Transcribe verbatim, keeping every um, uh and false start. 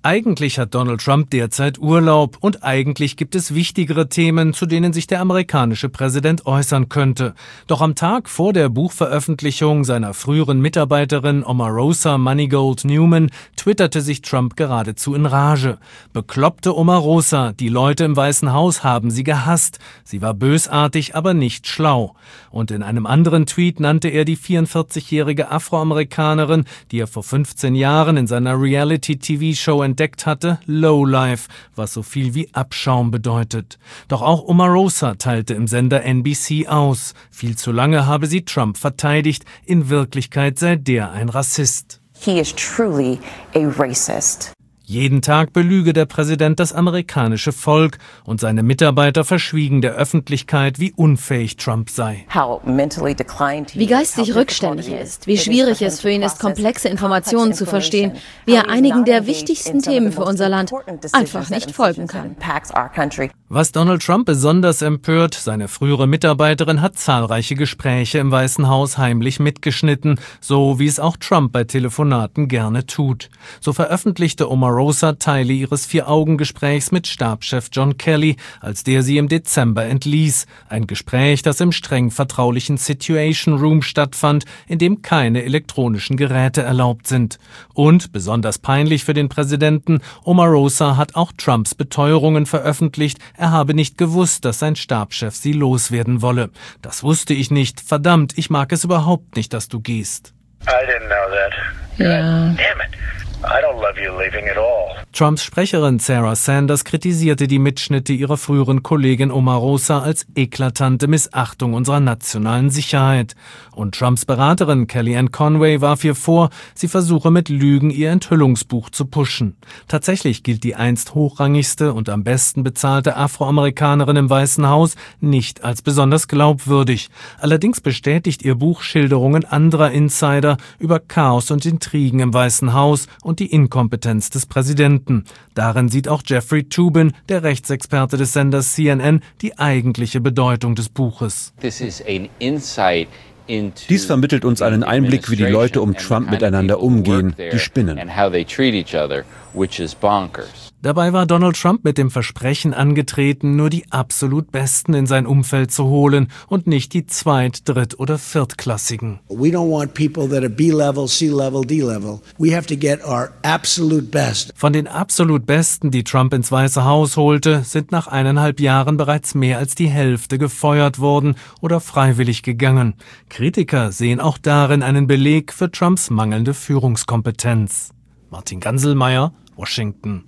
Eigentlich hat Donald Trump derzeit Urlaub und eigentlich gibt es wichtigere Themen, zu denen sich der amerikanische Präsident äußern könnte. Doch am Tag vor der Buchveröffentlichung seiner früheren Mitarbeiterin Omarosa Moneygold Newman twitterte sich Trump geradezu in Rage. Bekloppte Omarosa, die Leute im Weißen Haus haben sie gehasst. Sie war bösartig, aber nicht schlau. Und in einem anderen Tweet nannte er die vierundvierzigjährige Afroamerikanerin, die er vor fünfzehn Jahren in seiner Reality-T V-Show entdeckt hatte, Lowlife, was so viel wie Abschaum bedeutet. Doch auch Omarosa teilte im Sender N B C aus. Viel zu lange habe sie Trump verteidigt, in Wirklichkeit sei der ein Rassist. He is truly a racist. Jeden Tag belüge der Präsident das amerikanische Volk und seine Mitarbeiter verschwiegen der Öffentlichkeit, wie unfähig Trump sei. Wie geistig rückständig er ist, wie schwierig es für ihn ist, komplexe Informationen zu verstehen, wie er einigen der wichtigsten Themen für unser Land einfach nicht folgen kann. Was Donald Trump besonders empört, seine frühere Mitarbeiterin hat zahlreiche Gespräche im Weißen Haus heimlich mitgeschnitten, so wie es auch Trump bei Telefonaten gerne tut. So veröffentlichte Omarosa Teile ihres Vier-Augen-Gesprächs mit Stabschef John Kelly, als der sie im Dezember entließ. Ein Gespräch, das im streng vertraulichen Situation Room stattfand, in dem keine elektronischen Geräte erlaubt sind. Und, besonders peinlich für den Präsidenten, Omarosa hat auch Trumps Beteuerungen veröffentlicht, er habe nicht gewusst, dass sein Stabschef sie loswerden wolle. Das wusste ich nicht. Verdammt, ich mag es überhaupt nicht, dass du gehst. I didn't know that. Ja. Damn it. I don't love you leaving at all. Trumps Sprecherin Sarah Sanders kritisierte die Mitschnitte ihrer früheren Kollegin Omarosa als eklatante Missachtung unserer nationalen Sicherheit. Und Trumps Beraterin Kellyanne Conway warf ihr vor, sie versuche mit Lügen ihr Enthüllungsbuch zu pushen. Tatsächlich gilt die einst hochrangigste und am besten bezahlte Afroamerikanerin im Weißen Haus nicht als besonders glaubwürdig. Allerdings bestätigt ihr Buch Schilderungen anderer Insider über Chaos und Intrigen im Weißen Haus und die Inkompetenz des Präsidenten. Darin sieht auch Jeffrey Toobin, der Rechtsexperte des Senders C N N, die eigentliche Bedeutung des Buches. Dies vermittelt uns einen Einblick, wie die Leute um Trump miteinander umgehen, die spinnen. Dabei war Donald Trump mit dem Versprechen angetreten, nur die absolut Besten in sein Umfeld zu holen und nicht die Zweit-, Dritt- oder Viertklassigen. We don't want people that are B-level, C-level, D-level. We have to get our absolute best. Von den absolut Besten, die Trump ins Weiße Haus holte, sind nach eineinhalb Jahren bereits mehr als die Hälfte gefeuert worden oder freiwillig gegangen. Kritiker sehen auch darin einen Beleg für Trumps mangelnde Führungskompetenz. Martin Ganselmeier, Washington.